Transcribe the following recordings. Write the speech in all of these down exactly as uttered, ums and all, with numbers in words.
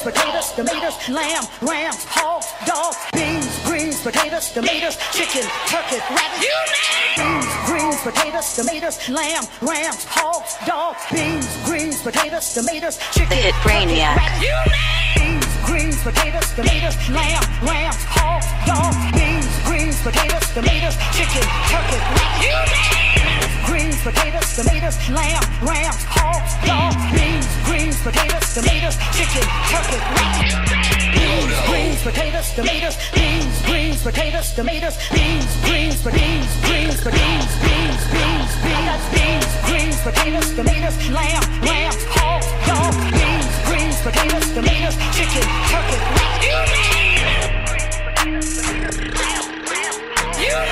greens, potatoes, tomatoes, lamb, ram, hog, dog, beans, greens, potatoes, tomatoes, chicken, turkey, rabbit. You name beans, greens, potatoes, tomatoes, lamb, ram, hog, dog, beans, greens, potatoes, tomatoes, chicken, the hit Brainiac. Rabbit. You name beans, greens, potatoes, tomatoes, lamb, ram, hog, dog, beans, greens, potatoes, tomatoes, chicken, turkey, rabbit. You name greens, potatoes, tomatoes, lamb, ram, hog, dog, beans, greens, potatoes, tomatoes, chicken, turkey, rabbit. Beans, greens, potatoes, tomatoes, beans, greens, potatoes, tomatoes, beans, greens, beans, greens, beans, beans, beans, beans, beans, greens, potatoes, tomatoes, lamb, ram, hog, dog, beans, greens, potatoes, tomatoes, chicken, turkey, rabbit. You name You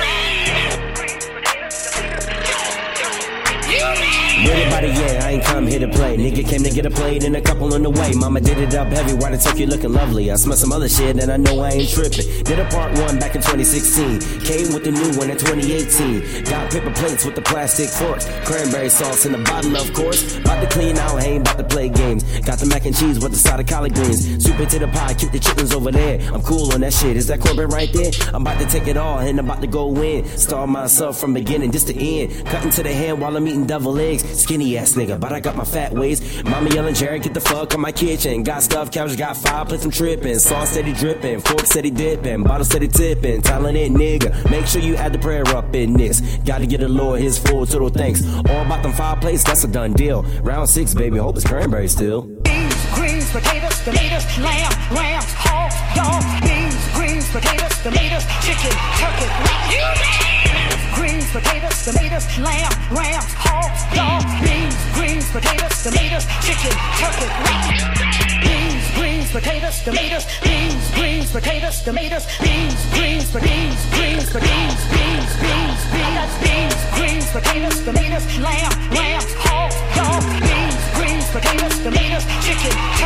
With it by the yeah, I ain't come here to play. Nigga came to get a plate and a couple on the way. Mama did it up heavy, why the turkey looking lovely? I smell some other shit and I know I ain't tripping. Did a part one back in twenty sixteen. Came with the new one in twenty eighteen. Got paper plates with the plastic forks. Cranberry sauce in a bottle, of course. About to clean out, I ain't about to play games. Got the mac and cheese with the side of collard greens. Soup into the pie, keep the chickens over there. I'm cool on that shit, is that cornbread right there? I'm about to take it all and I'm about to go in. Starve myself from beginning just to end. Cutting to the hand while I'm eating devil eggs. Skinny ass nigga, but I got my fat ways. Mama yelling, Jared, get the fuck on my kitchen. Got stuff, couch, got five plates, I'm tripping. Sauce steady dripping, fork steady dipping, bottle steady tipping. Talented nigga, make sure you add the prayer up in this. Gotta get the Lord his full total thanks. All about them five plates, that's a done deal. Round six, baby, hope it's cranberry still. Beans, greens, potatoes, tomatoes, lamb, ram, hog, dog, beans, greens, potatoes, tomatoes, chicken, turkey, rabbit. You name greens, potatoes, tomatoes, lamb, ram, hog, dog, beans, greens, potatoes, tomatoes, chicken, turkey, rabbit. Beans, greens, potatoes, tomatoes, beans, greens, potatoes, tomatoes, beans, greens, beans, greens, beans, beans, beans, beans, beans, greens, potatoes, tomatoes, lamb, ram, hog, dog, beans, greens, potatoes, tomatoes, chicken,